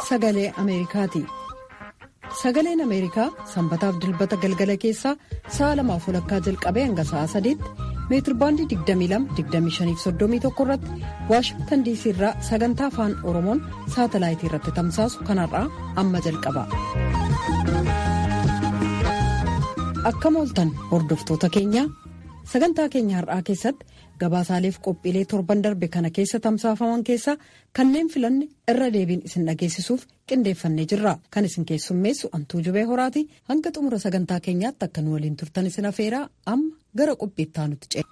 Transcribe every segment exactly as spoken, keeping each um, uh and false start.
sagalee Ameerikaati. Sagaleen Ameerikaa sanbataaf dilbata galgala keessaa sa'a lamaaf walakkaa jalqabee hanga sa'a sadiitti meetirbaandii digdamii lama digdamii shanii fi soddomii tokko irratti Waashingtan diisii irraa sagantaa afaan Oromoon saatalaayitii irratti tamsaasu kanarraa amma jalqaba. Akkam ooltan hordoftoota keenya sagantaa keenya har'aa keessatti gabaasaaleef qophiilee torban darbe kana keessa tamsaafaman keessaa kanneen filanne irra deebiin isin dhageessisuuf qindeeffannee jirra. Kan isin keessummeessu Antuu Jubee Horaati. Hanga xumura sagantaa keenyaatti akka nu waliin turtan isin afeeraa amma gara qophiittaa nuti ce'e.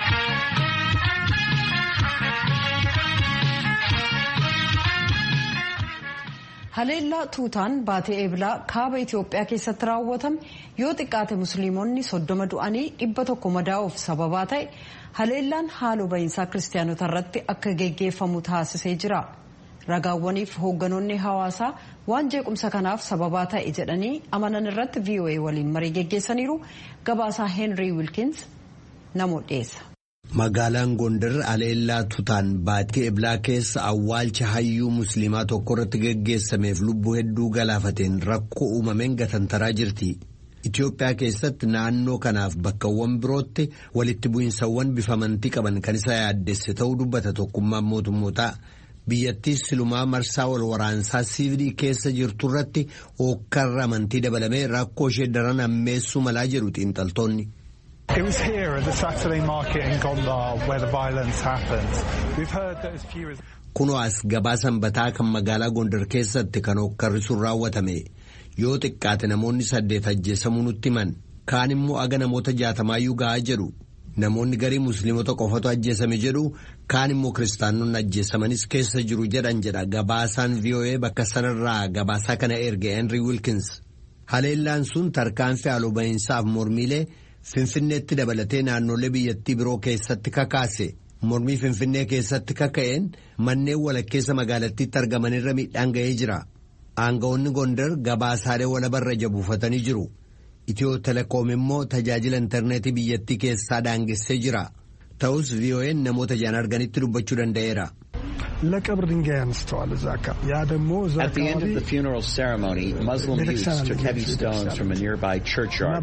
Haleellaa tuutaan baatee eebilaa kaaba Itoophiyaa keessatti raawwatame yoo xiqqaate musliimonni soddoma du'anii dhibba tokko madaa'uuf sababaa ta'e haleellaan haaloo bahiinsaa kiristaanota irratti akka geggeeffamu taasisee jira. Ragaawwaniif hoogganoonni hawaasaa waan jeequmsa kanaaf sababaa ta'e jedhanii amanan irratti V O A waliin marii geggeessaniiru. Gabaasaa Henry Wilkins namoo dhiyeessa. Magaalaan Gondar haleellaa tuutaan baatee eebilaa keessa awwaalcha hayyuu musliimaa tokko irratti geggeessameef lubbuu hedduu galaafateen rakkoo uumameen gatantaraa jirti. Itoophiyaa keessatti naannoo kanaaf bakkawwan birootti walitti bu'insawwan bifa amantii qaban kan isa yaaddesse ta'uu dubbata tokkummaan mootummootaa. Biyyattiis silumaa marsaa wal waraansaa siivilii keessa jirtu irratti hookkarra amantii dabalamee rakkoo ishee daran hammeessuu malaa jedhu xiinxaltoonni. It was here at the Saturday market in Gondar where the violence happened. We've heard that as few as Kunoo as gabaa sanbataa kan magaalaa Gondar keessatti kan hookkarri sun raawwatame yoo xiqqaate namoonni saddeet ajjeesamuu nutti himan kaan immoo aga namoota jaatamaayyuu ga'aa jedhu namoonni garii musliimota qofatu ajjeesame jedhu kaan immoo kiristaanonni ajjeesamanis keessa jiru jedhan jedha gabaasaan V O A bakka sanarraa gabaasaa kana erge Henry Wilkins. Haleellaan sun tarkaanfii haaloo bahiinsaaf mormiilee Finfinneetti dabalatee naannolee biyyattii biroo keessatti kakaase mormii Finfinnee keessatti kaka'een manneen walakkeessa magaalattiitti argamanirra miidhaan ga'ee jira. Aanga'oonni Gondar gabaasaalee walabarra jabuufatanii jiru. Itiyoo telekoom immoo tajaajila intarneetii biyyattii keessaa daangessee jira. Ta'us V O A'n namoota ijaan arganitti dubbachuu danda'eera. ለቀብር ድንጋይ አንስተዋል እዛ አካባቢ ያ ደግሞ እዛ At the end of the funeral ceremony, Muslim youths took heavy stones from a nearby churchyard.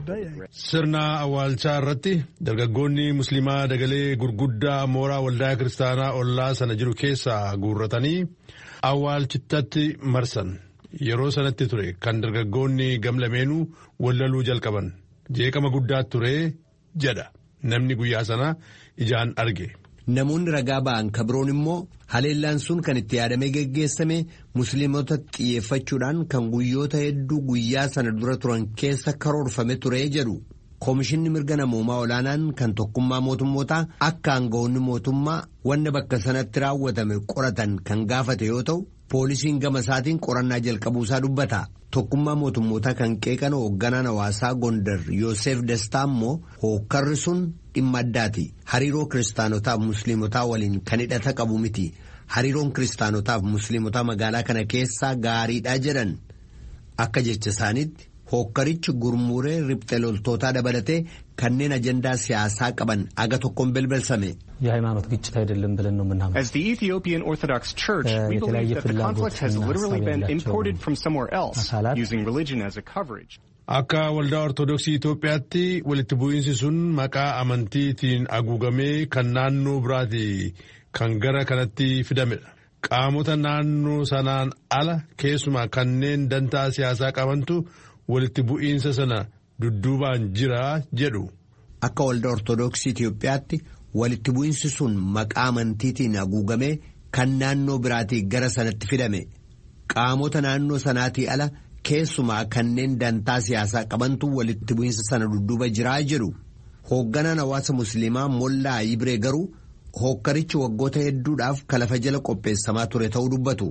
Sirna awwaalchaa irratti dargaggoonni musliimaa dagalee gurguddaa mooraa waldaa kiristaanaa ollaa sana jiru keessaa guurratanii awwaalchittatti marsan. Yeroo sanatti ture kan dargaggoonni gamlameenuu wallaluu jalqaban. Jeeqama guddaa ture jedha namni guyyaa sana ijaan arge. Namoonni ragaa ba'an kabroon immoo haleellaan sun kan itti yaadamee geggeessame musliimota xiyyeeffachuudhaan kan guyyoota hedduu guyyaa sana dura turan keessa karoorfame ture jedhu. Koomishinni mirga namoomaa olaanaan kan tokkummaa mootummootaa akka aanga'oonni mootummaa wanna bakka sanatti raawwatame qoratan kan gaafate yoo ta'u poolisiin gama isaatiin qorannaa jalqabuusaa dubbata. Tokkummaa mootummootaa kan qeeqan hoogganaan hawaasaa Gondar Yoosef Dastaa immoo hookkarri sun dhimma addaati. Hariiroo kiristaanotaaf musliimotaa waliin kan hidhata qabu miti. Hariiroon kiristaanotaaf musliimotaa magaalaa kana keessaa gaariidhaa jedhan. Akka jecha isaaniitti hookkarichi gurmuuree riphxee loltootaa dabalatee kanneen ajandaa siyaasaa qaban aga tokkoon belbelsame. የሃይማኖት ግጭት አይደለም ብለን ነው ምናምን As the Ethiopian Orthodox Church, we believe that the conflict has literally been imported from somewhere else, using religion as a coverage. Akka waldaa Ortodoksii Itoophiyaatti walitti bu'iinsi sun maqaa amantiitiin haguugamee kan naannoo biraati kan gara kanatti fidamedha. Qaamota naannoo sanaan ala keessumaa kanneen dantaa siyaasaa qabantu walitti bu'iinsa sana dudduubaan jira jedhu. Akka waldaa Ortodoksii Itoophiyaatti walitti bu'iinsi sun maqaa amantiitiin haguugamee kan naannoo biraatii gara sanatti fidame. Qaamota naannoo sanaatii ala keessumaa kanneen dantaa siyaasaa qabantu walitti bu'iinsa sana dudduuba jiraa jedhu. Hoogganaan hawaasa musliimaa Mollaa Ibree garuu hookkarichi waggoota hedduudhaaf kalafa jala qopheessamaa ture ta'uu dubbatu.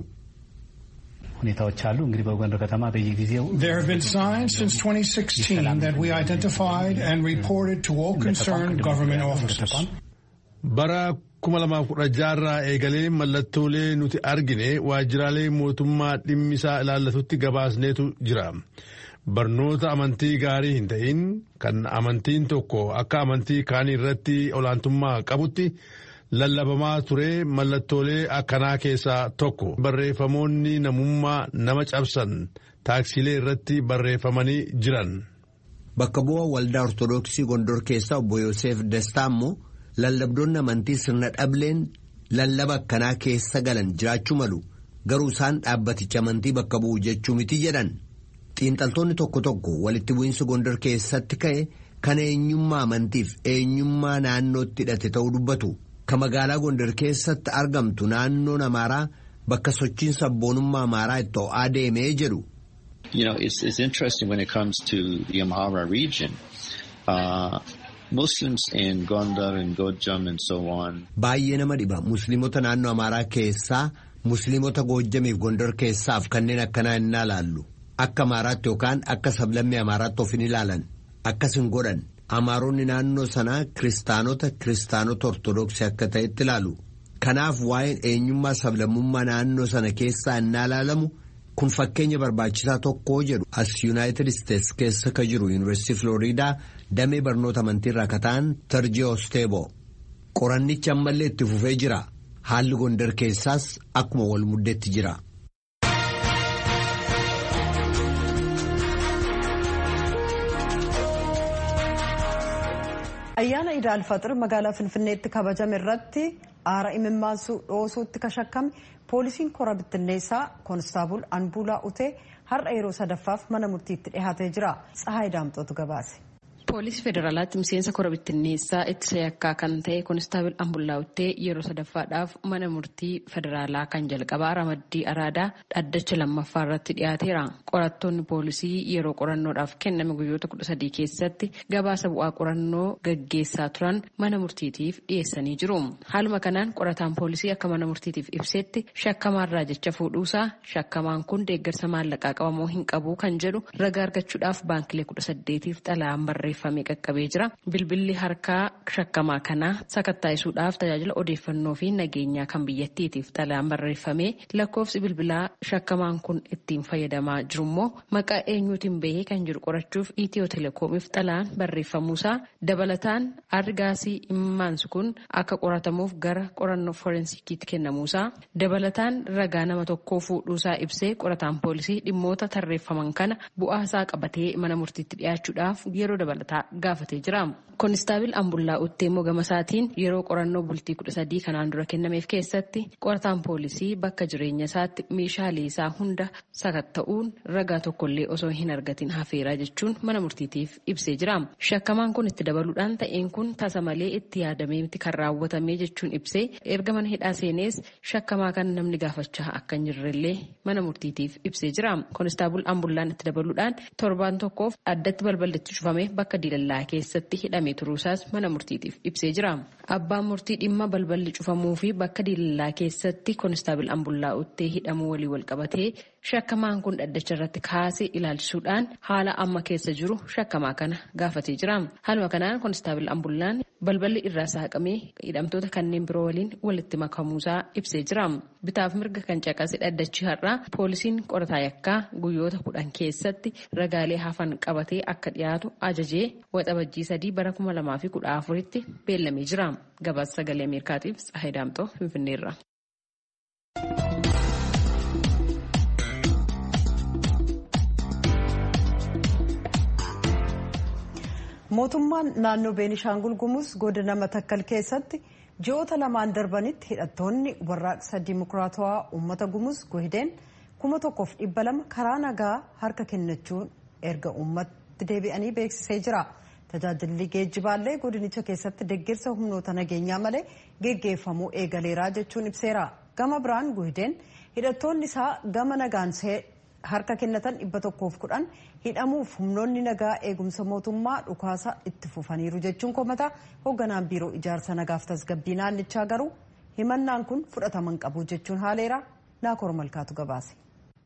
ሁኔታዎች አሉ እንግዲህ በጎንደር ከተማ በየጊዜው There have been signs since twenty sixteen that we identified and reported to all concerned government offices. Bara kuma lamaaf kudha jaarraa eegalee mallattoolee nuti argine waajjiraalee mootummaa dhimmisaa ilaallatutti gabaasneetu jira. Barnoota amantii gaarii hin ta'in kan amantiin tokko akka amantii kaanii irratti olaantummaa qabutti lallabamaa ture mallattoolee akkanaa keessaa tokko barreeffamoonni namummaa nama cabsan taaksiilee irratti barreeffamanii jiran. Bakka bu'aa waldaa Ortoodooksii Gondor keessaa obbo Yoosef Dastaa immoo lallabdoonni amantii sirna dhableen lallaba akkanaa keessa galan jiraachuu malu garuu isaan dhaabbaticha amantii bakka bu'u jechuu miti jedhan. Xiinxaltoonni tokko tokko walitti bu'iinsi Gondor keessatti ka'e kan eenyummaa amantiif eenyummaa naannootti hidhate ta'uu dubbatu. Ka magaalaa Gondor keessatti argamtu naannoon Amaaraa bakka sochiin sabboonummaa Amaaraa itti ho'aa deemee jedhu. You know, it's, it's interesting when it comes to the Amhara region. Uh, Muslims in Gondar and Gojam and so on. Baay'ee nama dhiba. Musliimota naannoo Amaaraa keessaa, Musliimota Gojjamiif Gondar keessaaf kanneen akkanaa hin ilaallu. Akka Amaaraatti yookaan akka sablammii Amaaraatti of hin ilaalan. Akkas hin godhan. Amaaronni naannoo sanaa kiristaanota kiristaanota Ortoodooksii akka ta'etti ilaalu. Kanaaf waa'een eenyummaa sablammummaa naannoo sana keessaa hin ilaalamu. Kun fakkeenya barbaachisaa tokko jedhu as United States keessa ka jiru Yuunivarsiitii Floriidaa damee barnoota amantiirraa ka ta'an Tarjee Osteebo. Qorannichi ammallee itti fufee jira. Haalli Gondar keessaas akkuma wal muddeetti jira. Ayyaana Iid al-Faxir magaalaa Finfinneetti kabajame irratti aara imimmaansu dhoosuutti kashakkame poolisiin kora bittinneessaa koonstaabul Anbuulaa Utee har'a yeroo sadaffaaf mana murtiitti dhiyaatee jira. Tsahaay Daamxootu gabaase. Poolisii Federaalaatti miseensa kora bittinneessaa ittisa yakkaa kan ta'e koonistaabil Anbuulaa Utee yeroo sadaffaadhaaf mana murtii federaalaa kan jalqabaa ramaddii araadaa dhaddacha lammaffaa irratti dhiyaateera. Qorattoonni poolisii yeroo qorannoodhaaf kenname guyyoota kudha sadii keessatti gabaasa bu'aa qorannoo gaggeessaa turan mana murtiitiif dhiyeessanii jiru. Haaluma kanaan qorataan poolisii akka mana murtiitiif ibsetti shakkamaarraa jecha fuudhuusaa shakkamaan kun deeggarsa maallaqaa qabamoo hin qabu kan jedhu ragaa argachuudhaaf baankilee kudha saddeetiif xalayaan barreeffame. Qaqqabee jira. Bilbilli harkaa shakkamaa kanaa sakattaa'isuudhaaf tajaajila odeeffannoo fi nageenyaa kan biyyattiitiif xalayaan barreeffamee lakkoofsi bilbilaa shakkamaan kun ittiin fayyadamaa jirummoo maqaa eenyuutiin bahee kan jiru qorachuuf Itiyoo Telekoomiif xalayaan barreeffamuusaa dabalataan aarri gaasii imimmaansu kun akka qoratamuuf gara qorannoo forensikiitti kennamuusaa dabalataan ragaa nama tokkoo fuudhuusaa ibsee qorataan poolisii dhimmoota tarreeffaman kana bu'aasaa qabatee mana murtiitti dhiyaachuudhaaf yeroo dabalataa gaafatee jira. Koonistaabil Anbuulaa Utee immoo gama isaatiin yeroo qorannoo bultii kudha sadii kanaan dura kennameef keessatti qorataan poolisii bakka jireenya isaatti meeshaalee isaa hunda sakatta'uun ragaa tokkollee osoo hin argatin hafeera jechuun mana murtiitiif ibsee jira. Shakkamaan kun itti dabaluudhaan ta'een kun tasa malee itti yaadamee miti kan raawwatame jechuun ibsee erga mana hidhaa seenees shakkamaa kan namni gaafachaa akka hin jirrellee mana murtiitiif ibsee jira. Koonistaabil Anbuulaan itti dabaluudhaan torbaan tokkoof addatti balballitti cufamee bakka diilallaa keessatti hidhamee turuusaas mana murtiitiif ibsee jira. Abbaan murtii dhimma balballi cufamuu fi bakka diilallaa keessatti koonistaabil Anbuulaa Utee hidhamuu walii wal qabatee shakkamaan kun dhaddacha irratti kaasee ilaalchisuudhaan haala amma keessa jiru shakkamaa kana gaafatee jira. Haaluma kanaan koonistaabil Anbuulaan balballi irraa saaqamee hidhamtoota kanneen biroo waliin walitti makamuusaa ibsee jira. Bitaaf mirga kan caqase dhaddachi har'aa poolisiin qorataa yakkaa guyyoota kudhan keessatti ragaalee hafan qabatee akka dhiyaatu ajajee waxabajjii sadii bara kuma lamaa fi kudha afuritti beellamee jira. Gabaasa sagalee Ameerikaatiif Tsahaay Daamxoo Finfinneerra. Mootummaan naannoo Beenishaangul Gumuz godina Matakkal keessatti ji'oota lamaan darbanitti hidhattoonni warraaqsa dimokiraatawaa uummata Gumuz Gohideen kuma tokkoof dhibba lama karaa nagaa harka kennachuun erga uummatti deebi'anii beeksisee jira. Tajaajilli geejjibaallee godinicha keessatti deeggarsa humnoota nageenyaa malee geggeeffamuu eegaleeraa jechuun ibseera. Gama biraan Gohideen hidhattoonni isaa gama nagaan harka kennatan dhibba tokkoof kudhan hidhamuuf humnoonni nagaa eegumsa mootummaa dhukaasa itti fufaniiru jechuun komata. Hoogganaan biiroo ijaarsa nagaaf tasgabbii naannichaa garuu himannaan kun fudhatama hin qabu jechuun haaleera. Naakoor Malkaatu gabaase.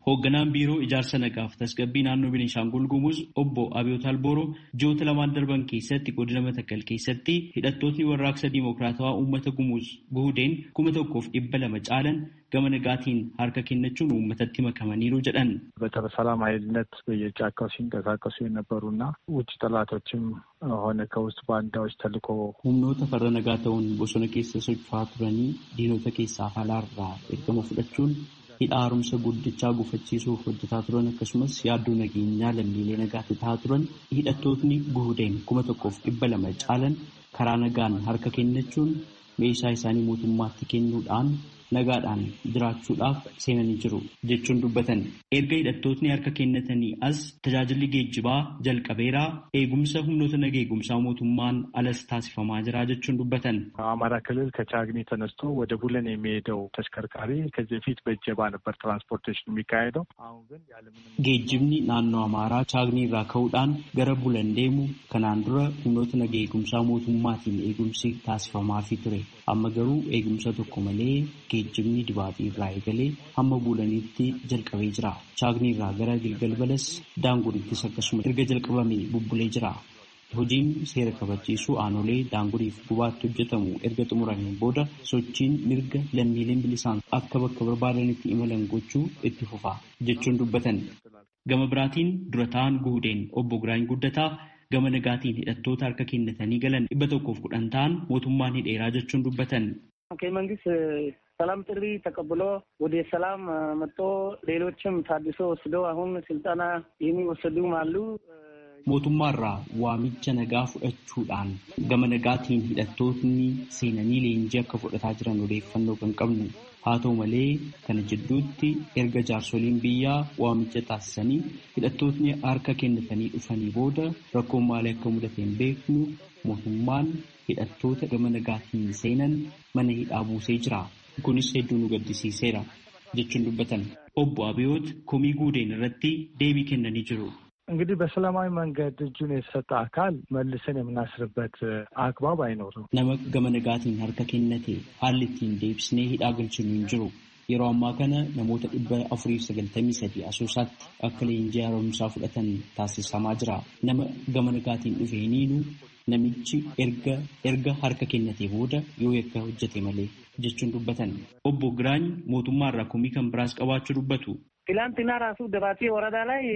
Hoogganaan biiroo ijaarsa nagaaf tasgabbii naannoo Beenishaangul Gumuz obbo Abiyoot Albooroo ji'oota lamaan darban keessatti godina Matakkal keessatti hidhattootni warraaqsa diimokiraatawaa uummata Gumuz Guhudeen kuma tokkoof dhibba lama caalan gama nagaatiin harka kennachuun uummatatti makamaniiru jedhan. በሰላም ኃይልነት በየጫካው ሲንቀሳቀሱ የነበሩና ውጭ ጠላቶችም ሆነ ከውስጥ ባንዳዎች ተልኮ humnoota farra nagaa ta'uun bosona keessa socho'aa turanii diinota keessaa alaarraa ergama fudhachuun hidha haaromsa guddichaa gufachiisuuf hojjetaa turan akkasumas yaaddoo nageenyaa lammiilee nagaatti ta'aa turan hidhattootni Guhudeen kuma tokkoof dhibba lama caalan karaa nagaan harka kennachuun meeshaa isaanii mootummaatti kennuudhaan nagaadhaan jiraachuudhaaf seenanii jiru jechuun dubbatan. Erga hidhattootni harka kennatanii as tajaajilli geejjibaa jalqabeeraa eegumsa humnoota nagaa eegumsaa mootummaan alas taasifamaa jira jechuun dubbatan. አማራ ክልል ከቻግኒ ተነስቶ ወደ ቡለን የሚሄደው ተሽከርካሪ ከዚህ በፊት በእጀባ ነበር ትራንስፖርቴሽን የሚካሄደው። አሁን ግን ያለምንም geejjibni naannoo Amaaraa Chaagnii irraa ka'uudhaan gara Bulan deemu kanaan dura humnoota nagaa eegumsaa mootummaatiin eegumsi taasifamaafii ture. Amma garuu eegumsa tokko malee geejjibni dibaatii irraa eegalee hamma Bulaniitti jalqabee jira. Chaagnii irraa gara Gilgal Balas Daangurittis akkasuma erga jalqabamee bubbulee jira. Hojiin seera kabachiisuu aanolee Daanguriif gubaatti hojjetamu erga xumurameen booda sochiin mirga lammiileen bilisaan akka bakka barbaadanitti imalan gochuu itti fufa jechuun dubbatan. Gama biraatiin dura ta'an Guhudeen obbo Giraany Guddataa gama nagaatiin hidhattoota harka kennatanii galan dhibba tokkoof kudhan ta'an mootummaan hidheeraa jechuun dubbatan. ከመንግስት ሰላም ጥሪ ተቀብሎ ወደ ሰላም መጥቶ ሌሎችም ታድሶ ወስደው አሁን ስልጠና የሚወሰዱም አሉ። mootummaarraa waamicha nagaa fudhachuudhaan gama nagaatiin hidhattootni seenanii leenjii akka fudhataa jiran odeeffannoo kan qabnu. Haa ta'u malee kana jidduutti erga jaarsoliin biyyaa waamicha taasisanii hidhattootni harka kennatanii dhufanii booda rakkoon maalii akka mudate hin beeknu mootummaan hidhattoota gama nagaatiin seenan mana hidhaa buusee jira. Kunis hedduu nu gaddisiiseera jechuun dubbatan. Obbo Abiyoot komii Guhudeen irratti deebii kennanii jiru. እንግዲህ በሰላማዊ መንገድ እጁን የሰጠ አካል መልሰን የምናስርበት አግባብ አይኖርም። nama gama nagaatiin harka kennate haalli ittiin deebisnee hidhaa galchinu hin jiru. Yeroo ammaa kana namoota dhibba afurii fi sagaltamii sadii asoosaatti akka leenjii haaromsaa fudhatan taasisamaa jira. Nama gama nagaatiin dhufeeniinu namichi erga erga harka kennate booda yoo yakka hojjete malee jechuun dubbatan. Obbo Giraany mootummaarraa komii kan biraas qabaachuu dubbatu. ትላንትና ራሱ ደባቴ ወረዳ ላይ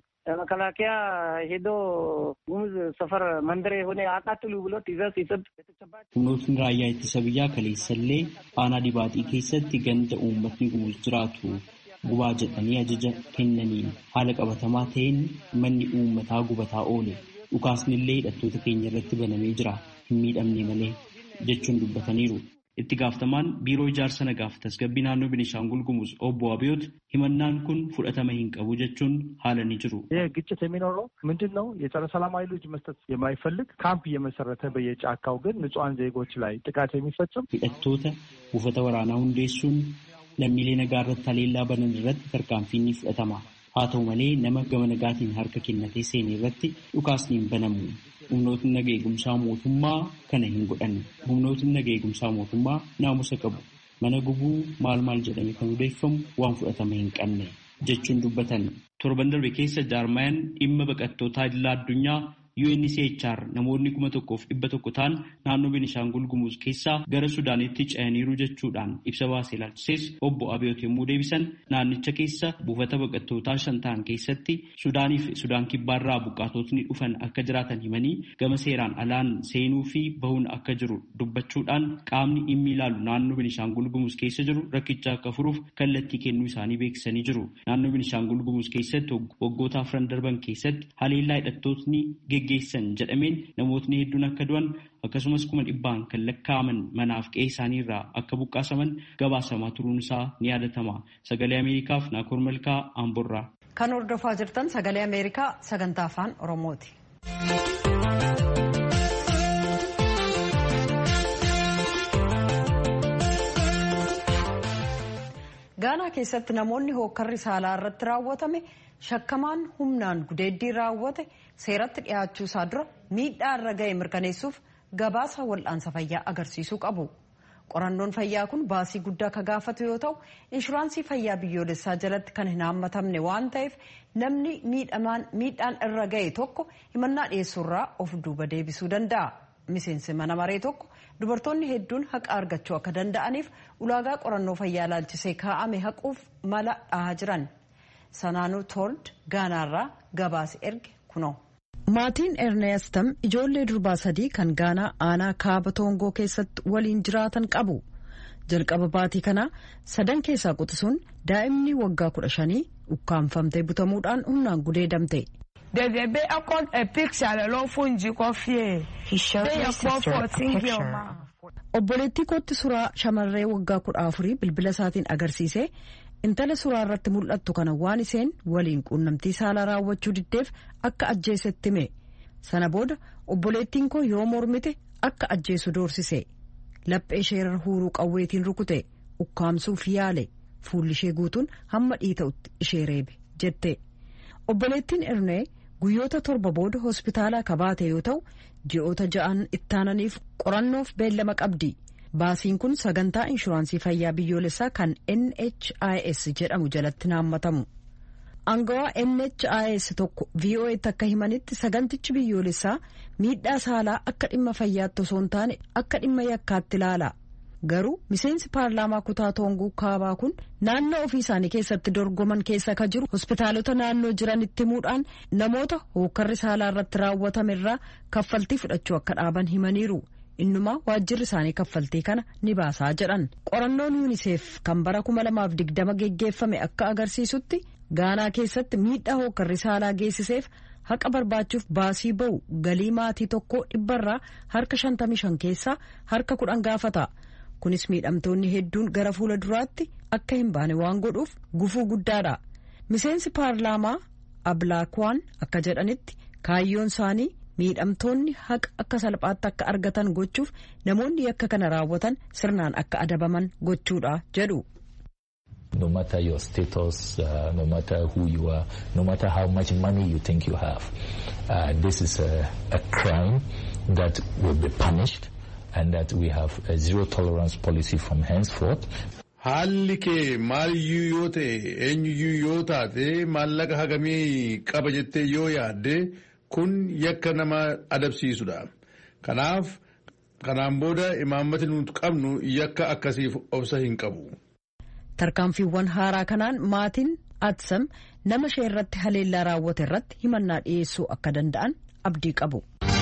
መከላከያ ሄዶ ጉሙዝ ሰፈር መንደር የሆነ አቃጥሉ ብሎ ትዕዛዝ ሲሰጥ humnootni raayyaa ittisa biyyaa kaleessallee aanaa dibaaxii keessatti ganda uummatni gumuz jiraatu gubaa jedhanii ajaja kennanii haala qabatamaa ta'een manni uummataa gubataa oole. Dhukaasnillee hidhattoota keenya irratti banamee jira hin miidhamne malee jechuun dubbataniiru. Itti gaafatamaan biiroo ijaarsa nagaaf tasgabbii naannoo Beenishaangul Gumuz obbo Abiyoot himannaan kun fudhatama hin qabu jechuun haalanii jiru. ይህ ግጭት የሚኖረው ምንድን ነው? የጸረ ሰላም ኃይሎች መስጠት የማይፈልግ ካምፕ እየመሰረተ በየጫካው ግን ንጹሃን ዜጎች ላይ ጥቃት የሚፈጽም hidhattoota buufata waraanaa hundeessuun lammiilee nagaa irratti haleellaa banan irratti tarkaanfiin ni fudhatama. Haa ta'u malee nama gama nagaatiin harka kennatee seenee irratti dhukaasni hin banamu. Humnootni nagaa eegumsaa mootummaa kana hin godhan. Humnootni nagaa eegumsaa mootummaa naamusa qabu. Mana gubuu maal maal jedhame kan odeeffamu waan fudhatama hin qabne jechuun dubbatan. Torban darbe keessa jaarmayaan dhimma baqattootaa idil addunyaa U N H C R namoonni kuma tokkoof dhibba tokko ta'an naannoo Beenishaangul Gumuz keessaa gara Sudaanitti ce'aniiru jechuudhaan ibsa baasee ilaalchisees obbo Abiyoot yommuu deebisan naannicha keessa buufata baqattootaa shan ta'an keessatti Sudaanii fi Sudaan kibbaarraa buqqaatotni dhufan akka jiraatan himanii gama seeraan alaan seenuu fi bahuun akka jiru dubbachuudhaan qaamni dhimmi ilaalu naannoo Beenishaangul Gumuz keessa jiru rakkicha akka furuuf kallattii kennuu isaanii beeksisanii jiru. Naannoo Beenishaangul Gumuz keessatti waggoota afran darban keessatti haleellaa hidhattootni geggeessan jedhameen namootni hedduun akka du'an akkasumas kuma dhibbaan kan lakkaa'aman manaaf qe'ee isaanii irraa akka buqqaasaman gabaasamaa turuun isaa ni yaadatama. Sagalee Ameerikaaf Naakoor Malkaa Amborraa. Kan hordofaa jirtan sagalee Ameerikaa sagantaa afaan Oromooti. Gaanaa keessatti namoonni hookkarri saalaa irratti raawwatame shakkamaan humnaan gudeeddii raawwate seeratti dhiyaachuu isaa dura miidhaa irra ga'e mirkaneessuuf gabaasa wal'aansa fayyaa agarsiisuu qabu. Qorannoon fayyaa kun baasii guddaa ka gaafatu yoo ta'u inshuraansii fayyaa biyyoolessaa jalatti kan hin hammatamne waan ta'eef namni miidhaan irra ga'e tokko himannaa dhiyeessuurraa of duuba deebisuu danda'a. Miseensi mana maree tokko dubartoonni hedduun haqa argachuu akka danda'aniif ulaagaa qorannoo fayyaa ilaalchisee kaa'ame haquuf mala dhahaa jiran. Sanaanuu Told Gaanaarraa gabaase erge kunoo. Maatiin Erneestam ijoollee durbaa sadii kan Gaanaa aanaa kaaba Toongoo keessatti waliin jiraatan qabu. Jalqaba baatii kanaa sadan keessaa quxisuun daa'imni waggaa kudha shanii ukkaanfamtee butamuudhaan humnaan gudeedamte. Obboleettii kootti suuraa shamarree waggaa kudha afurii bilbila isaatiin agarsiisee intala suuraa irratti mul'attu kana waan isheen waliin quunnamtii saalaa raawwachuu diddeef akka ajjeesetti hime. Sana booda obboleettiin koo yoo mormite akka ajjeesu doorsise. Laphee ishee irra huuruu qawweetiin rukute ukkaamsuuf yaale fuulli ishee guutuun hamma dhiita'utti ishee reebe jette. Obboleettiin Ernee guyyoota torba booda hospitaalaa kabaate yoo ta'u ji'oota ja'an ittaananiif qorannoof beellama qabdi. Baasiin kun sagantaa inshuraansii fayyaa biyyoolessaa kan N H I S jedhamu jalatti naammatamu. Angawaa N H I S tokko V O A'tti akka himanitti sagantichi biyyoolessaa miidhaa saalaa akka dhimma fayyaatti osoo hin taane akka dhimma yakkaatti ilaala. Garuu miseensi paarlaamaa kutaa Toongoo kaabaa kun naannoo ofii isaanii keessatti dorgoman keessa ka jiru hospitaalota naannoo jiranitti himuudhaan namoota hookkarri saalaa irratti raawwatamerraa kaffaltii fudhachuu akka dhaaban himaniiru. Innumaa waajjirri isaanii kaffaltii kana ni baasaa jedhan. Qorannoon UNICEF kan bara kuma lamaaf digdama geggeeffame akka agarsiisutti Gaanaa keessatti miidhaa hookkarri saalaa geessiseef haqa barbaachuuf baasii ba'u galii maatii tokkoo dhibbarraa harka shantamii shan keessaa harka kudhan gaafata. Kunis miidhamtoonni hedduun gara fuula duraatti akka hin baane waan godhuuf gufuu guddaadha. Miseensi paarlaamaa Ablaakwaan akka jedhanitti kaayyoon isaanii miidhamtoonni haqa akka salphaatti akka argatan gochuuf namoonni yakka kana raawwatan sirnaan akka adabaman gochuudha jedhu. No matter your status, uh, no matter who you are, no matter how much money you think you have, uh, this is a, a crime that will be punished and that we have a zero tolerance policy from henceforth. Haalli kee maaliyyuu yoo ta'e eenyuyyuu yoo taate maallaqa hagamii qaba jettee yoo yaadde kun yakka nama adabsiisudha. Kanaaf kanaan booda imaammati nuti qabnu yakka akkasiif obsa hin qabu. Tarkaanfiiwwan haaraa kanaan maatiin Atsam nama ishee irratti haleellaa raawwate irratti himannaa dhiyeessuu akka danda'an abdii qabu.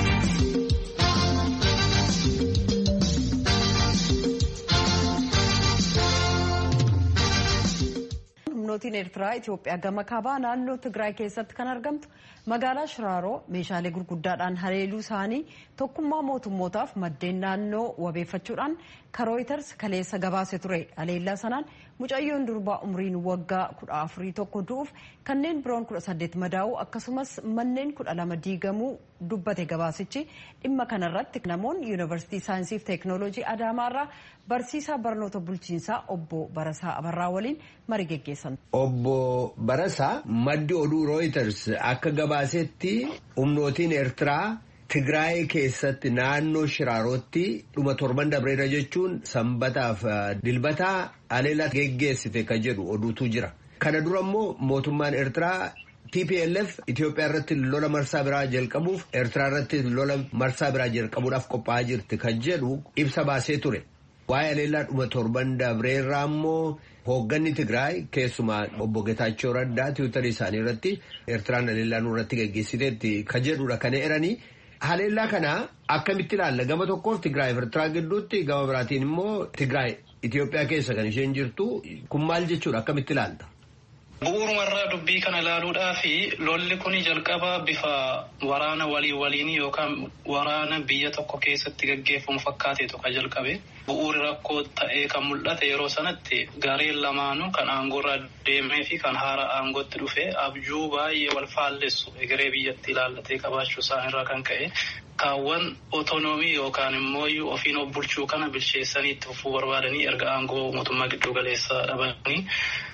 Humnootiin Eertiraa Itoophiyaa gama kaabaa naannoo Tigraay keessatti kan argamtu magaalaa Shiraaroo meeshaalee gurguddaadhaan haleeluu isaanii tokkummaa mootummootaaf maddeen naannoo wabeeffachuudhaan Rooyiters kaleessa gabaase ture. Haleellaa sanaan mucayyoon durbaa umriin waggaa kudha afurii tokko du'uuf kanneen biroon kudha saddeet madaa'uu akkasumas manneen kudha lama diigamuu dubbate gabaasichi. Dhimma kanarratti namoonni yuunivarsiitii saayinsii fi teeknooloojii Adaamaarraa barsiisaa barnoota bulchiinsaa obbo Barasaa Abarraa waliin marii geggeessan. Obbo Barasaa maddi oduu Rooyiters akka gabaasetti humnootiin Eertiraa Tigraay keessatti naannoo Shiraarootti dhuma torban dabreera jechuun sanbataaf dilbataa haleellaa geggeessite kan jedhu oduutu jira. Kana dura immoo mootummaan Eertiraa T P L F Itoophiyaa irratti lola marsaa biraa jalqabuuf Eertiraa irratti lola marsaa biraa jalqabuudhaaf qophaa'aa jirti kan jedhu ibsa baasee ture. Waa'ee haleellaa dhuma torban dabreerraa immoo hoogganni Tigraay keessumaa obbo Getaachoo Raddaa tiwiitarii isaanii irratti Eertiraan haleellaa nurratti geggeessiteetti kan jedhudha kan eeranii. Haleellaa kana akkamitti ilaalla? Gama tokkoof Tigraay fi Eertiraa gidduutti, gama biraatiin immoo Tigraay Itoophiyaa keessa kan isheen jirtu. Kun maal jechuudha? Akkamitti ilaalla? Bu'uurumarraa dubbii kana ilaaluudhaa fi lolli kun jalqaba bifa waraana walii waliinii yookaan waraana biyya tokko keessatti gaggeeffamu fakkaateetu kan jalqabe. Bu'uuri rakkoo ta'ee kan mul'ate yeroo sanatti gareen lamaanuu kan aangoorraa deemee fi kan haara aangootti dhufe abjuu baay'ee wal faallessu egeree biyyatti ilaallatee qabaachuu isaanirraa kan ka'e kaawwan otonoomii yookaan immoo ofiin of bulchuu kana bilcheessanii itti fufuu barbaadanii erga aangoo mootummaa giddu galeessaa dhabanii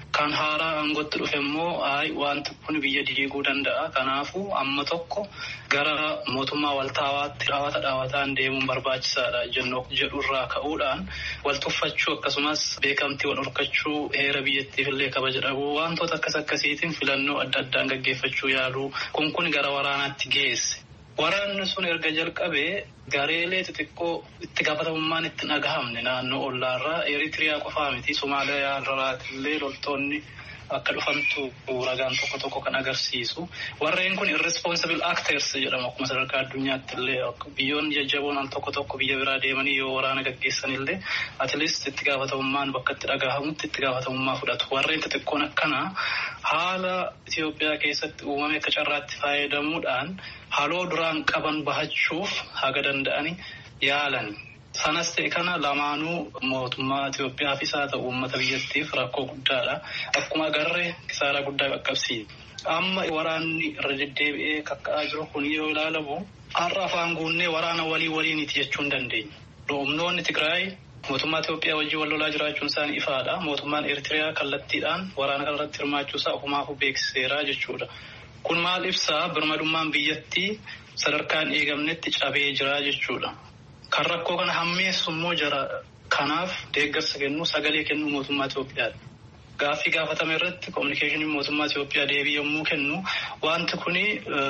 Kan haaraa aangootti dhufe immoo ayi wanti kun biyya diiguu danda'a. Kanaafuu amma tokko gara mootummaa waltaawaatti dhaawata dhaawataan deemuun barbaachisaadha jennoo jedhurraa ka'uudhaan wal tuffachuu akkasumas beekamtii wal horkachuu heera biyyattiif illee kabaja dhabuu wantoota akkas akkasiitiin filannoo adda addaan gaggeeffachuu yaaluu kun kun gara waraanaatti geesse. Waraanni sun erga jalqabee gareelee xixiqqoo itti gaafatamummaan itti dhagahamne naannoo ollaarraa Eritiriyaa qofaa miti Somaaliyaa irraatillee loltoonni akka dhufantu ragaan tokko tokko kan agarsiisu. Warreen kun irresponsible actors jedhamu akkuma sadarkaa addunyaatti illee biyyoonni jajjaboon al tokko tokko biyya biraa deemanii yoo waraana gaggeessan illee at least itti gaafatamummaan bakka itti dhagahamutti itti gaafatamummaa fudhatu. Warreen xixiqqoon akkana haala Itoophiyaa keessatti uumame akka carraatti fayyadamuudhaan haaloo duraan qaban bahachuuf haga danda'ani yaalani. Sanas ta'e kana lamaanuu mootummaa Itoophiyaafis haa ta'u uummata biyyattiif rakkoo guddaadha. Akkuma agarree kisaaraa guddaa qaqqabsiisa. Amma waraanni irra deddeebi'ee kakka'aa jiru kun yoo ilaalamu har'a afaan guunnee waraana walii waliiniti jechuu hin dandeenya. Humnoonni Tigraay mootummaa Itoophiyaa wajjin wal lolaa jiraachuun isaanii ifaadha. Mootummaan Eritiriyaa kallattiidhaan waraana kanarratti hirmaachuusaa ofumaafuu beeksiseera jechuudha. Kun maal ibsaa birmadummaan biyyattii sadarkaan eegamnetti cabee jira jechuudha. Kan rakkoo kana hammeessu immoo jara kanaaf deeggarsa kennu sagalee kennu mootummaa Itoophiyaati. Gaaffii gaafatame irratti kominikeeshiniin mootummaa Itoophiyaa deebii yommuu kennu wanti kuni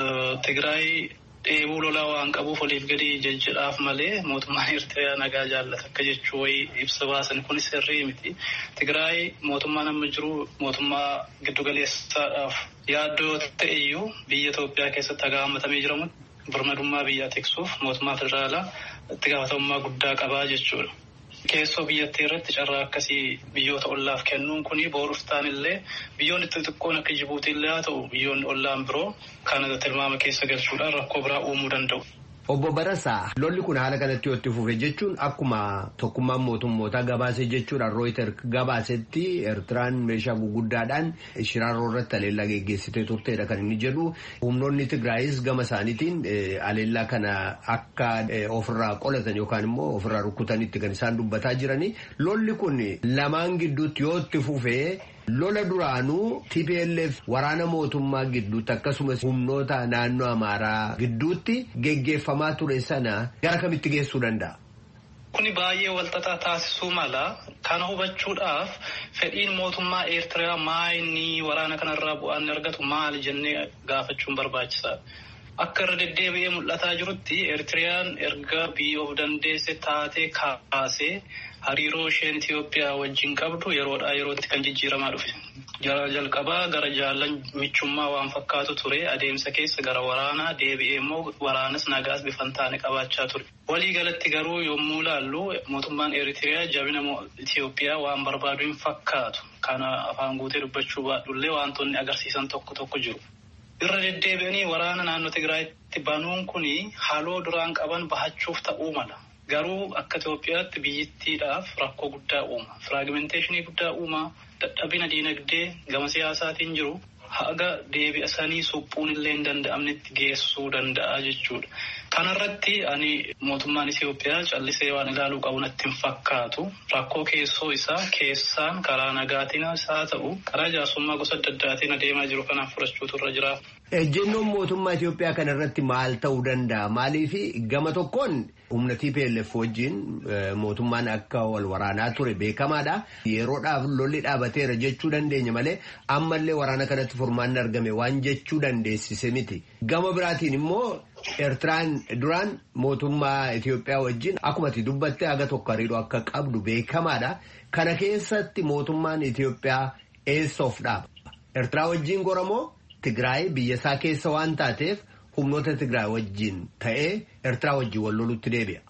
Tigraay dheebuu lolaa waan qabuuf oliif gadi jejjedhaaf malee mootummaan Eertiriyaa nagaa jaallata akka jechuu wayii ibsa baasan kunis sirrii miti. Tigraay mootummaan amma jiru mootummaa giddugaleessaadhaaf yaaddoo ta'e iyyuu biyya Itoophiyaa keessatti haga hammatamee jiramu birmadummaa biyyaa tiksuuf mootummaa federaalaa itti gaafatamummaa guddaa qabaa jechuudha. Keessoo biyyattii irratti carraa akkasii biyyoota ollaaf kennuun kuni booruftaan illee biyyoonni xixiqqoon akka Jibuutii illee haa ta'u biyyoonni ollaan biroo kana tilmaama keessa galchuudhaan rakkoo biraa uumuu danda'u. Obbo Barasaa lolli kun haala kanatti yoo itti fufe jechuun akkuma tokkummaan mootummootaa gabaasee jechuudhaan Rooyiter gabaasetti Eertiraan meeshaa guguddaadhaan shiraaroo irratti aleellaa geggeessitee turteedha kan inni jedhu. Humnoonni Tigraayis gama isaaniitiin aleellaa kana akka ofirraa qolatan yookaan immoo ofirraa rukkutanitti kan isaan dubbataa jirani. Lolli kun lamaan gidduutti yoo itti fufee lola duraanuu T P L F waraana mootummaa gidduutti akkasumas humnoota naannoo Amaaraa gidduutti geggeeffamaa ture sana gara kamitti geessuu danda'a? Kuni baay'ee walxaxaa taasisuu mala. Kana hubachuudhaaf fedhiin mootummaa Eertiriyaa maayinni waraana kanarraa bu'aan argatu maali jennee gaafachuun barbaachisaadha. Akka irra deddeebi'ee mul'ataa jirutti Eertiriyaan erga biyya of dandeesse taatee kaasee hariiroo isheen Itoophiyaa wajjin qabdu yeroodhaa yerootti kan jijjiiramaa dhufe. Jalqabaa gara jaallan michummaa waan fakkaatu ture adeemsa keessa gara waraanaa deebi'ee immoo waraanas nagaas bifan taane qabaachaa ture. Walii galatti garuu yommuu laallu mootummaan Eritiriyaa jabina Itoophiyaa waan barbaadu hin fakkaatu. Kana afaan guutee dubbachuu baadhullee wantoonni agarsiisan tokko tokko jiru. Irra deddeebi'anii waraana naannoo Tigraayitti banuun kuni haaloo duraan qaban bahachuuf ta'uu mala. Garuu akka Itoophiyaatti biyyattiidhaaf rakkoo guddaa uuma. Firaagimenteeshinii guddaa uuma. Dadhabina diinagdee gama siyaasaatiin jiru haga deebi'asanii suphuun illee hin danda'amnetti geessuu danda'a jechuudha. Kanarratti ani mootummaan Itoophiyaa callisee waan ilaaluu qabu natti hin fakkaatu. Rakkoo keessoo isaa keessaan karaa nagaatiin haa ta'u karaa jaarsummaa gosa adda addaatiin adeemaa jiru kanaaf fudhachuutu irra jira. Ejjennoon mootummaa Itoophiyaa kanarratti maal ta'uu danda'a? Maaliif gama tokkoon humna T P L F wajjin mootummaan akka wal waraanaa ture beekamaadha. Yeroodhaaf lolli dhaabateera jechuu dandeenya malee ammallee waraana kanatti furmaanni argame waan jechuu dandeessise miti. Gama biraatiin immoo Eertiraan duraan mootummaa Itoophiyaa wajjin akkuma ati dubbatte haga tokko hariiroo akka qabdu beekamaadha. Kana keessatti mootummaan Itoophiyaa eessa of dhaaba? Eertiraa wajjin goramoo Tigraay biyya isaa keessa waan taateef humnoota Tigraay wajjin ta'ee Eertiraa wajjin wal lolutti deebi'a.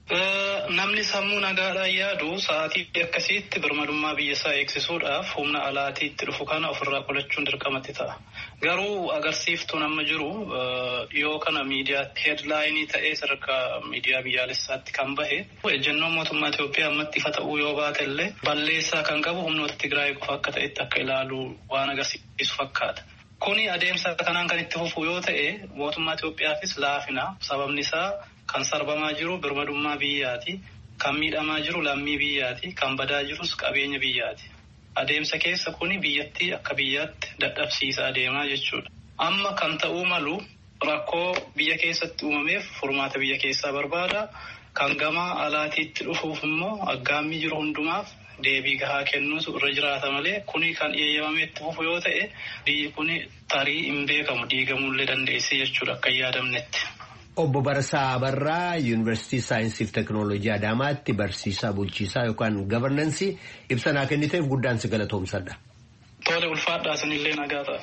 Namni sammuu nagaadhaan yaadu sa'aatii akkasiitti birmadummaa biyya isaa eegsisuudhaaf humna alaatiitti dhufu kana ofirraa qolachuun dirqamatti ta'a. Garuu agarsiiftuun amma jiru yoo kana miidiyaatti heedlaayinii ta'ee sadarkaa miidiyaa biyyaalessaatti kan bahe ejjennoon mootummaa Itoophiyaa ammatti ifa ta'uu yoo baate illee balleessaa kan qabu humnoota Tigraay qofa akka ta'etti akka ilaalu waan agarsiisu fakkaata. Kuni adeemsa kanaan kan itti fufu yoo ta'e mootummaa Itoophiyaafis laafina. Sababni isaa kan sarbamaa jiru birmadummaa biyyaati. Kan miidhamaa jiru lammii biyyaati. Kan badaa jirus qabeenya biyyaati. adeemsa keessa kuni biyyattii akka biyyaatti dadhabsiisa adeemaa jechuudha. Amma kan ta'uu malu rakkoo biyya keessatti uumameef furmaata biyya keessaa barbaada. Kan gama alaatiitti dhufuuf immoo aggaammii jiru hundumaaf deebii gahaa kennuutu irra jiraata malee kuni kan eeyyamamee itti fufu yoo ta'e biyyi kuni tarii hin beekamu diigamuullee dandeessee jechuudha akka hin yaadamnetti. Obbo Barsaa Barraa Yuunivarsiitii Saayinsii fi Teknooloojii Adaamaatti barsiisaa bulchiisaa yookaan gabarnansii ibsa naa kenniteef guddaan si galatoomsadha. Tole ulfaadhaa sanillee nagaa ta'a.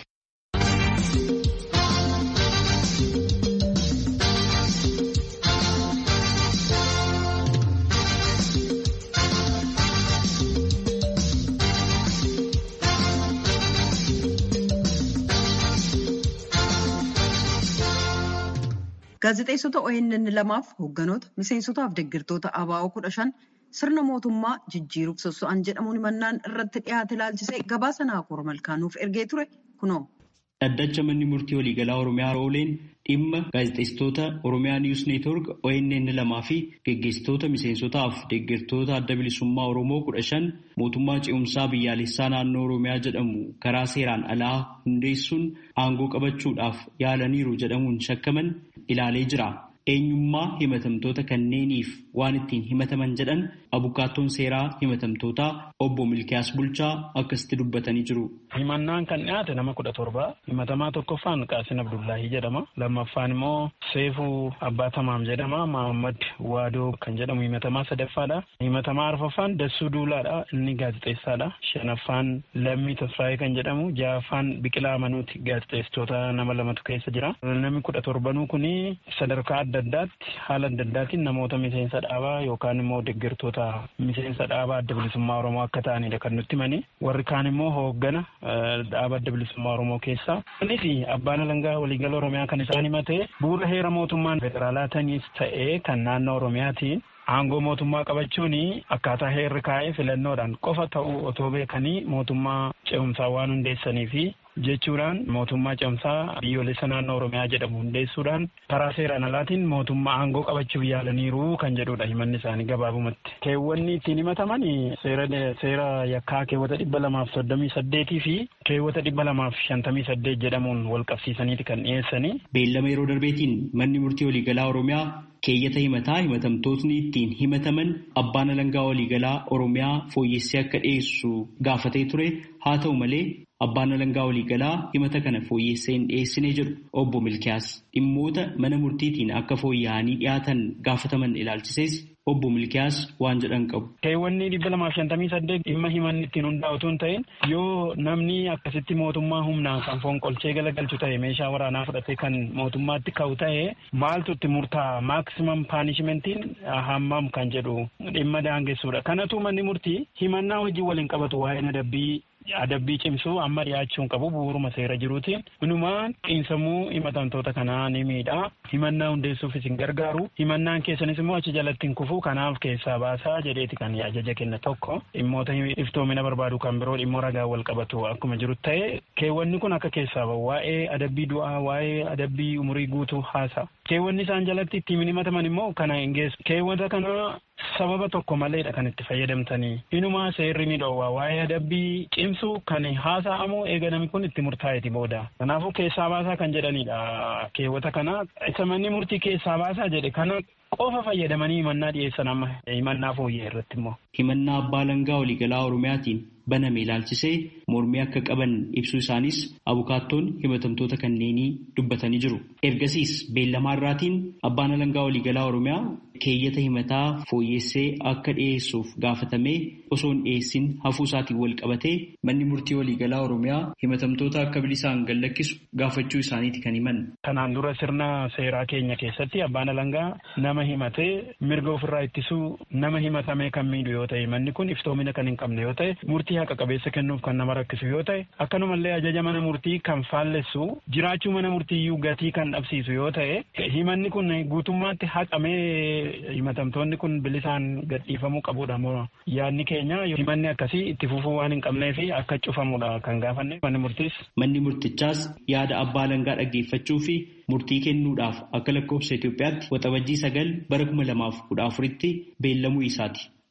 Gaazexeessota O N N lamaaf hoogganoota miseensotaaf deeggartoota A B O kudha shan sirna mootummaa jijjiiruuf sosso'an jedhamuun himannaan irratti dhiyaate ilaalchisee gabaasa Naakoor Malkaanuuf ergee ture kunoo. Dhaddacha manni murtii waliigalaa Oromiyaa Rooleen dhimma gaazexeessitoota Oromiyaa Niwus Neetwoork O N N lamaa fi geggeessitoota miseensotaaf deeggartoota adda bilisummaa Oromoo kudha shan mootummaa ce'umsaa biyyaalessaa naannoo Oromiyaa jedhamu karaa seeraan alaa hundeessuun aangoo qabachuudhaaf yaalaniiru jedhamuun shakkaman ilaalee jira. Eenyummaa himatamtoota kanneeniif waan ittiin himataman jedhan abukaattoon seeraa himatamtootaa obbo Milkiyaas Bulchaa akkasitti dubbatanii jiru. Himannaan kan dhiyaate nama kudha torba. Himatamaa tokkoffaan Qaasin Abdullaahii jedhama. Lammaffaan immoo Seefuu Abbaa Tamaam jedhama. Mahammad Waadoo kan jedhamu himatamaa sadaffaadha. Himatamaa arfaffaan Dassuu Duulaadha. Inni gaazexeessaadha. Shanaffaan Lammii Tasfaayee kan jedhamu. Ja'affaan Biqilaa Manuuti gaazexeessitoota nama lamatu keessa jira. Namni kudha torbanuu kuni sadarkaa adda addaatti haala adda addaatiin namoota miseensa dhaabaa yookaan immoo deeggartoota miseensa dhaabaa adda bilisummaa Oromoo akka ta'anidha kan nutti himani. Warri kaan immoo hooggana dhaaba adda bilisummaa Oromoo keessaa. Innis abbaan alangaa waliigala Oromiyaa kan isaan himate bu'uura heera mootummaan federaalaatiinis ta'ee kan naannoo Oromiyaatiin aangoo mootummaa qabachuun akkaataa heerri kaa'ee filannoodhaan qofa ta'uu otoo beekanii mootummaa ce'umsaa waan hundeessanii fi jechuudhaan mootummaa ce'umsaa biyyoolessa naannoo Oromiyaa jedhamu hundeessuudhaan karaa seeraan alaatiin mootummaa aangoo qabachuuf yaalaniiru kan jedhudha himanni isaanii gabaabumatti. Keewwanni ittiin himataman seera seera yakkaa keewwata dhibba lamaaf soddomii saddeetii fi keewwata dhibba lamaaf shantamii saddeet jedhamuun wal qabsiisaniiti kan dhiyeessanii. Beellama yeroo darbeetiin manni murtii waliigalaa Oromiyaa keeyyata himataa himatamtootni ittiin himataman abbaan alangaa waliigalaa Oromiyaa fooyyessee akka dhiyeessu gaafatee ture. Haa ta'u malee abbaan alangaa waliigalaa himata kana fooyyessee hin dhiyeessinee jedhu obbo Milkiyaas dhimmoota mana murtiitiin akka fooyya'anii dhiyaatan gaafataman ilaalchisees obbo Milkiyaas waan jedhan qabu. Keewwanni dhibba lamaaf shantamii saddeet dhimma himanni ittiin hundaa'u osoo hin ta'in yoo namni akkasitti mootummaa humnaan kan fonqolchee galagalchu ta'e meeshaa waraanaa fudhatee kan mootummaatti ka'u ta'e maaltu itti murtaa'a maaksimam paanishmentiin hammam kan jedhu dhimma daangessuudha. Kanatu manni murtii himannaa hojii waliin qabatu waa'ee adabbii adabbii cimsuu amma dhiyaachuun qabu bu'uuruma seera jiruutiin inumaan xiinsammuu himatamtoota kanaa ni miidha. Himannaa hundeessuufis hin gargaaru. Himannaan keessanis immoo achi jalatti hin kufu kanaaf keessaa baasaa jedheeti kan ajaja kenna tokko. Dhimmoota iftoomina barbaadu kan biroo dhimmoo ragaa wal qabatu akkuma jiru ta'e keewwanni kun akka keessaa bahu waa'ee adabbii du'aa waa'ee adabbii umurii guutuu haasa. Keewwanni isaan jalatti ittiin himataman immoo kana hin geessu. Keewwata kana sababa tokko maleedha kan itti fayyadamtanii. Inumaa seerri ni dhoowwa waa'ee adabbii cimsuu kan haasa'amu eega namni kun itti murtaa'eeti booda. Kanaafuu keessaa baasaa kan jedhanidha keewwata kana. Isa manni murtii keessaa baasaa jedhe kana qofa fayyadamanii himannaa dhiyeessan amma himannaa fooyya'e irratti immoo. Himannaa abbaa alangaa waliigalaa Oromiyaatiin baname ilaalchisee mormii akka qaban ibsuu isaanis abukaattoon himatamtoota kanneenii dubbatanii jiru. Ergasiis beellama irraatiin abbaan alangaa waliigalaa Oromiyaa keeyyata himataa fooyyessee akka dhiyeessuuf gaafatamee osoo hin dhiyeessin hafuu isaatiin wal qabatee manni murtii waliigalaa Oromiyaa himatamtoota akka bilisaan gallakkisu gaafachuu isaaniiti kan himan. Kanaan dura sirna seeraa keenya keessatti abbaan alangaa nama himatee mirga ofirraa ittisuu nama himatamee kan miidhu yoo ta'e manni kun iftoomina kan hin qabne yoo ta'e murtii haqa qabeessa kennuuf kan nama rakkisu yoo ta'e akkanumallee ajaja mana murtii kan faallessu jiraachuu mana murtiiyyuu gatii kan dhabsiisu yoo ta'e himanni kun guutummaatti haqamee himatamtoonni kun bilisaan gadhiifamuu qabudha moo yaadni keenya himanni akkasii itti fufuu waan hin qabnee fi akka cufamudha kan gaafanne manni murtiis. Manni murtichaas yaada abbaa alangaa dhaggeeffachuu fi murtii kennuudhaaf akka lakkoofsa Itoophiyaatti waxabajjii sagal bara kuma lamaaf kudha afuritti beellamuu isaati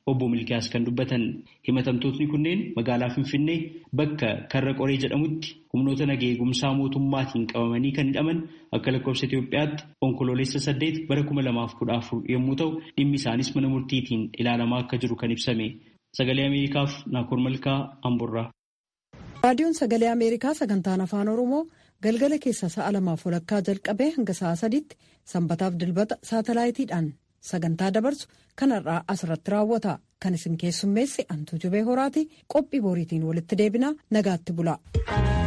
obbo Milkiyaas kan dubbatan. Himatamtootni kunneen magaalaa Finfinnee bakka Karra Qoree jedhamutti humnoota nagaa eegumsaa mootummaatiin qabamanii kan hidhaman akka lakkoofsa Itoophiyaatti onkoloolessa saddeet bara kuma lamaaf kudha afur yommuu ta'u dhimmi isaanis mana murtiitiin ilaalamaa akka jiru kan ibsame. Sagalee Ameerikaaf Naakoor Malkaa Amborraa. Raadiyoon Sagalee Ameerikaa sagantaan afaan Oromoo galgala keessa sa'a lamaaf walakkaa jalqabee hanga sa'a sadiitti sanbataaf dilbata saatalaayitiidhaan sagantaa dabarsu kanarraa asirratti raawwata. Kan isin keessummeesse Antuu Jubee Horaati. Qophii boriitiin walitti deebinaa nagaatti bula.